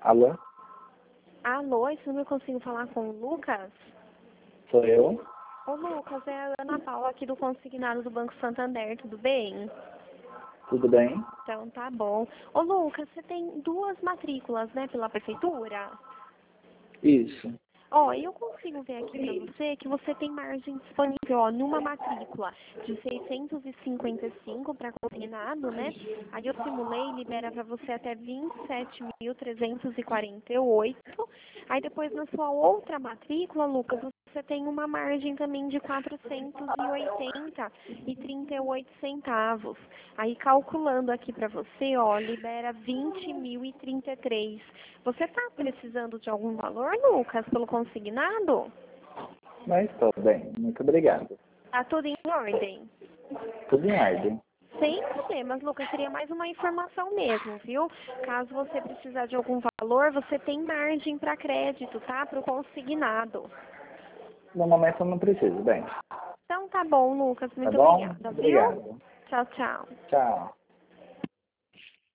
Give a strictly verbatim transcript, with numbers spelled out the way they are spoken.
Alô? Alô, isso eu consigo falar com o Lucas? Sou eu? Ô Lucas, é a Ana Paula aqui do Consignado do Banco Santander, tudo bem? Tudo bem? Então tá bom. Ô Lucas, você tem duas matrículas, né, pela prefeitura? Isso. Ó, eu consigo ver aqui pra você que você tem margem disponível, ó, numa matrícula de seiscentos e cinquenta e cinco para consignado, né? Aí eu simulei e libera para você até vinte e sete mil trezentos e quarenta e oito. Aí depois na sua outra matrícula, Lucas, você tem uma margem também de quatrocentos e oitenta e trinta e oito centavos. Aí calculando aqui para você, ó, libera vinte mil e trinta e três. Você tá precisando de algum valor, Lucas, pelo consignado? Mas estou bem. Muito obrigado. Tá tudo em ordem? Tudo em ordem. Sem problemas, Lucas. Seria mais uma informação mesmo, viu? Caso você precisar de algum valor, você tem margem para crédito, tá? Para o consignado. No momento eu não preciso, bem. Então tá bom, Lucas. Tá Muito bom? obrigada, viu? Obrigado. Tchau, tchau. Tchau.